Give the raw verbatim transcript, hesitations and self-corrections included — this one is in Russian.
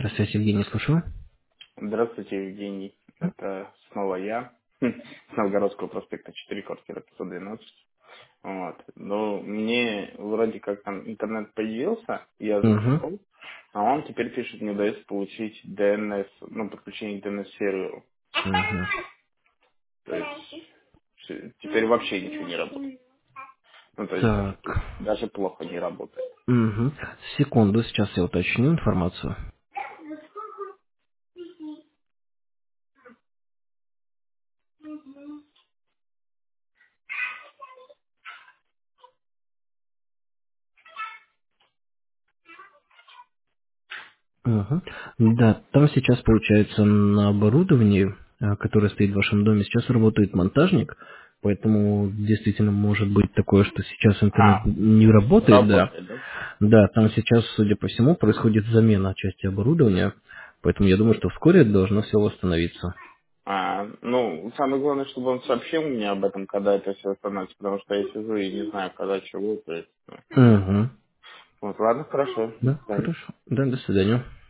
Здравствуйте, Евгений, слушаю. Здравствуйте, Евгений. Это снова я. С Новгородского проспекта четыре, квартира пятьсот двенадцать. Вот. Но мне вроде как там интернет появился, я Угу. зашел, а он теперь пишет, не удается получить ди эн эс, ну, подключение к ди эн эс серверу. Угу. То есть всё- теперь вообще ничего не работает. Ну, то есть Так. даже плохо не работает. Угу. Секунду, сейчас я уточню информацию. Угу. Да, там сейчас, получается, на оборудовании, э, которое стоит в вашем доме, сейчас работает монтажник, поэтому действительно может быть такое, что сейчас интернет А, не работает, да. работает, да? Да, там сейчас, судя по всему, происходит замена части оборудования, поэтому я думаю, что вскоре должно все восстановиться. А, ну, самое главное, чтобы он сообщил мне об этом, когда это все восстановится, потому что я сижу и не знаю, когда чего, то есть, ну. Угу. Вот, ладно, хорошо, до Да, свидания. хорошо. Да, до свидания.